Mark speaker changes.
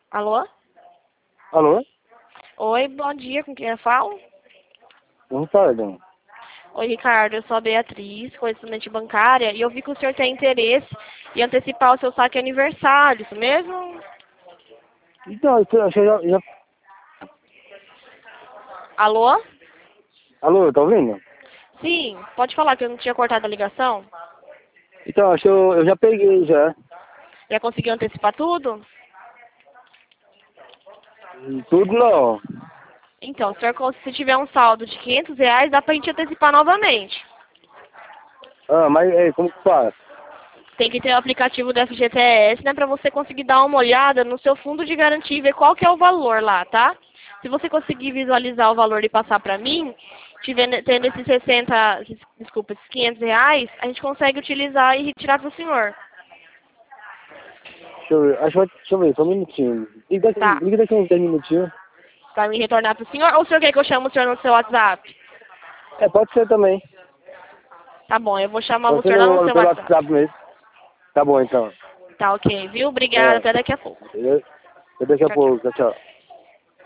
Speaker 1: Alô?
Speaker 2: Alô?
Speaker 1: Oi, bom dia, com quem eu falo?
Speaker 2: Boa tarde.
Speaker 1: Oi, Ricardo, eu sou a Beatriz, correspondente bancária, e eu vi que o senhor tem interesse em antecipar o seu saque aniversário, isso mesmo?
Speaker 2: Então, eu já...
Speaker 1: Alô?
Speaker 2: Alô, tá ouvindo?
Speaker 1: Sim, pode falar que eu não tinha cortado a ligação?
Speaker 2: Então, acho que eu já peguei já.
Speaker 1: Já conseguiu antecipar tudo?
Speaker 2: Tudo não.
Speaker 1: Então, se tiver um saldo de R$ 500, dá pra gente antecipar novamente.
Speaker 2: Ah, mas como que faz?
Speaker 1: Tem que ter o aplicativo do FGTS, né, para você conseguir dar uma olhada no seu fundo de garantia e ver qual que é o valor lá, tá? Se você conseguir visualizar o valor e passar para mim, tendo esses esses R$ 500, a gente consegue utilizar e retirar para o senhor.
Speaker 2: Deixa eu ver, deixa eu ver, só um minutinho.
Speaker 1: Tá?
Speaker 2: Liga daqui uns 10 minutinhos.
Speaker 1: Para me retornar para o senhor, ou o senhor quer que eu chame o senhor no seu WhatsApp?
Speaker 2: É, pode ser também.
Speaker 1: Tá bom, eu vou chamar o
Speaker 2: Pode ser
Speaker 1: senhor lá no seu
Speaker 2: pelo
Speaker 1: WhatsApp.
Speaker 2: WhatsApp mesmo. Tá bom, então.
Speaker 1: Tá ok, viu? Obrigada,
Speaker 2: É,
Speaker 1: até daqui a pouco.
Speaker 2: eu daqui a
Speaker 1: Tchau, tchau.
Speaker 2: pouco. Tchau, tchau.